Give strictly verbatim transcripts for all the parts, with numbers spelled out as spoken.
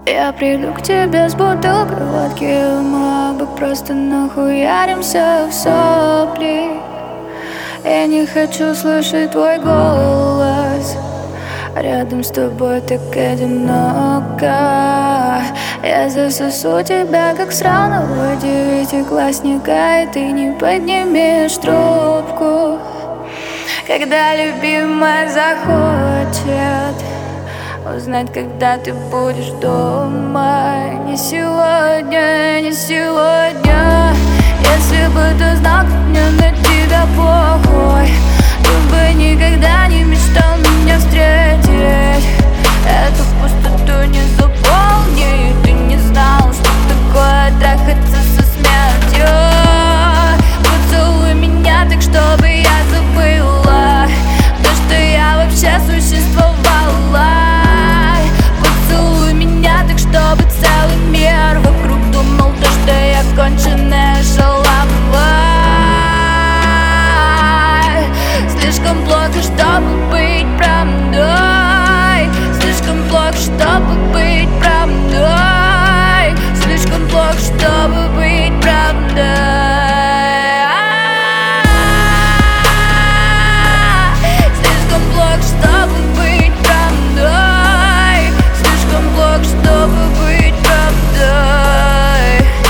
Я приду к тебе с бутылкой водки, мы бы просто нахуяримся в сопли. Я не хочу слышать твой голос, рядом с тобой так одиноко. Я засосу тебя, как сраного девятиклассника, и ты не поднимешь трубку, когда любимая захочет узнать, когда ты будешь дома. Не сегодня, не сегодня. Если бы ты знал, как мне на тебя похуй, ты бы никогда не мечтал меня встретить. Эту пустоту не заполни. Ты не знал, что такое трахаться со смертью. Поцелуй меня так, чтобы я забыла то, что я вообще существовала. Поцелуй меня так, чтобы целый мир вокруг думал то, что я конченая шалава. Слишком плохо, чтобы быть правдой. Слишком плохо, чтобы быть правдой. Слишком плохо, чтобы быть правдой. Слишком плохо, чтобы быть правдой. Слишком плохо, чтобы быть правдой.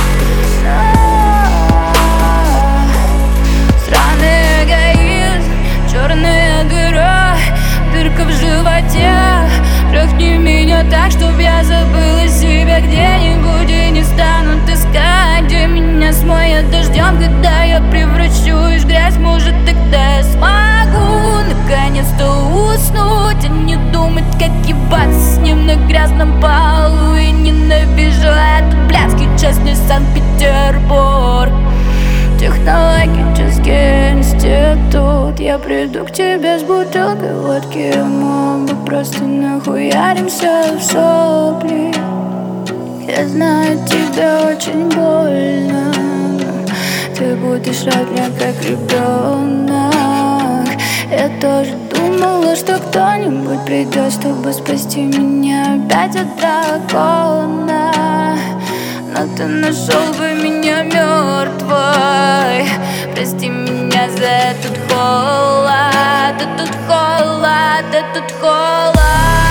Сраный эгоизм, черная дыра, дырка в животе. Трахни меня так, чтоб я забыла себя где-нибудь и не станут искать, где меня смоет дождем, когда я превращусь в грязь. Может, тогда я смогу наконец-то уснуть, а не думать, как ебаться с ним на грязном полу. И ненавижу этот блядский частный Санкт-Петербург, технологический институт. Я приду к тебе с бутылкой водки, мы бы просто нахуяримся в сопли. Я знаю, тебе очень больно, ты будешь рад мне как ребенок. Я тоже думала, что кто-нибудь придет, чтобы спасти меня опять от дракона. Но ты нашел бы меня мертвой. Прости меня за этот холод, этот холод, этот холод.